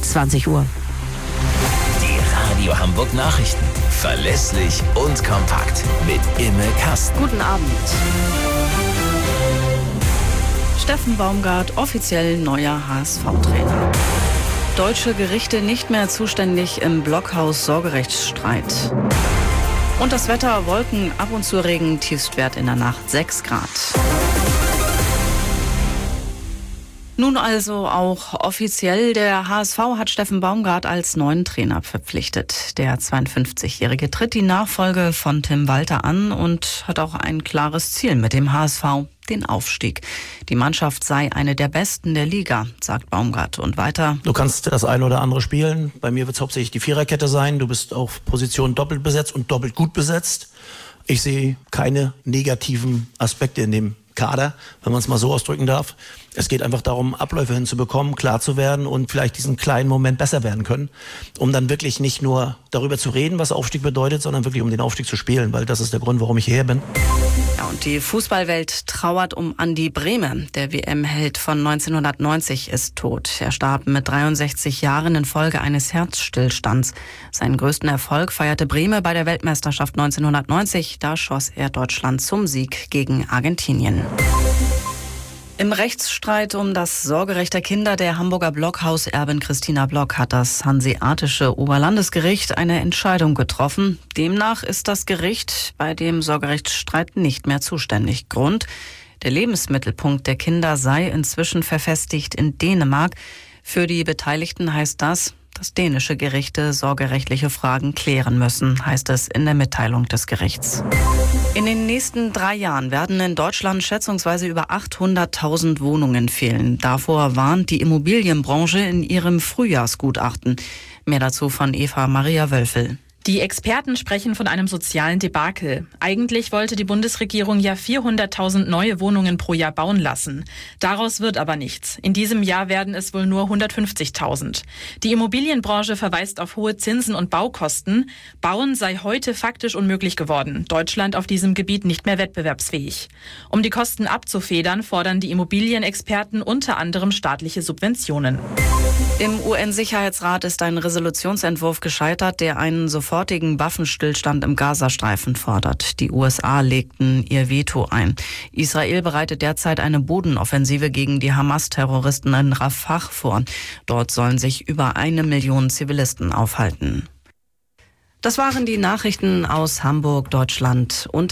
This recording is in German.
20 Uhr. Die Radio Hamburg Nachrichten. Verlässlich und kompakt. Mit Imme Kasten. Guten Abend. Steffen Baumgart, offiziell neuer HSV-Trainer. Deutsche Gerichte nicht mehr zuständig im Blockhaus-Sorgerechtsstreit. Und das Wetter, Wolken, ab und zu Regen, Tiefstwert in der Nacht 6 Grad. Nun also auch offiziell, der HSV hat Steffen Baumgart als neuen Trainer verpflichtet. Der 52-Jährige tritt die Nachfolge von Tim Walter an und hat auch ein klares Ziel mit dem HSV, den Aufstieg. Die Mannschaft sei eine der besten der Liga, sagt Baumgart. Und weiter: Du kannst das eine oder andere spielen. Bei mir wird es hauptsächlich die Viererkette sein. Du bist auf Position doppelt besetzt und doppelt gut besetzt. Ich sehe keine negativen Aspekte in dem Kader, wenn man es mal so ausdrücken darf. Es geht einfach darum, Abläufe hinzubekommen, klar zu werden und vielleicht diesen kleinen Moment besser werden können, um dann wirklich nicht nur darüber zu reden, was Aufstieg bedeutet, sondern wirklich um den Aufstieg zu spielen, weil das ist der Grund, warum ich hierher bin. Ja, und die Fußballwelt trauert um Andi Brehme. Der WM-Held von 1990 ist tot. Er starb mit 63 Jahren infolge eines Herzstillstands. Seinen größten Erfolg feierte Brehme bei der Weltmeisterschaft 1990. Da schoss er Deutschland zum Sieg gegen Argentinien. Im Rechtsstreit um das Sorgerecht der Kinder der Hamburger Blockhauserbin Christina Block hat das Hanseatische Oberlandesgericht eine Entscheidung getroffen. Demnach ist das Gericht bei dem Sorgerechtsstreit nicht mehr zuständig. Grund: der Lebensmittelpunkt der Kinder sei inzwischen verfestigt in Dänemark. Für die Beteiligten heißt das, dass dänische Gerichte sorgerechtliche Fragen klären müssen, heißt es in der Mitteilung des Gerichts. In den nächsten 3 Jahren werden in Deutschland schätzungsweise über 800.000 Wohnungen fehlen. Davor warnt die Immobilienbranche in ihrem Frühjahrsgutachten. Mehr dazu von Eva Maria Wölfel. Die Experten sprechen von einem sozialen Debakel. Eigentlich wollte die Bundesregierung ja 400.000 neue Wohnungen pro Jahr bauen lassen. Daraus wird aber nichts. In diesem Jahr werden es wohl nur 150.000. Die Immobilienbranche verweist auf hohe Zinsen und Baukosten. Bauen sei heute faktisch unmöglich geworden. Deutschland auf diesem Gebiet nicht mehr wettbewerbsfähig. Um die Kosten abzufedern, fordern die Immobilienexperten unter anderem staatliche Subventionen. Im UN-Sicherheitsrat ist ein Resolutionsentwurf gescheitert, der einen sofortigen Waffenstillstand im Gazastreifen fordert. Die USA legten ihr Veto ein. Israel bereitet derzeit eine Bodenoffensive gegen die Hamas-Terroristen in Rafah vor. Dort sollen sich über 1 Million Zivilisten aufhalten. Das waren die Nachrichten aus Hamburg, Deutschland und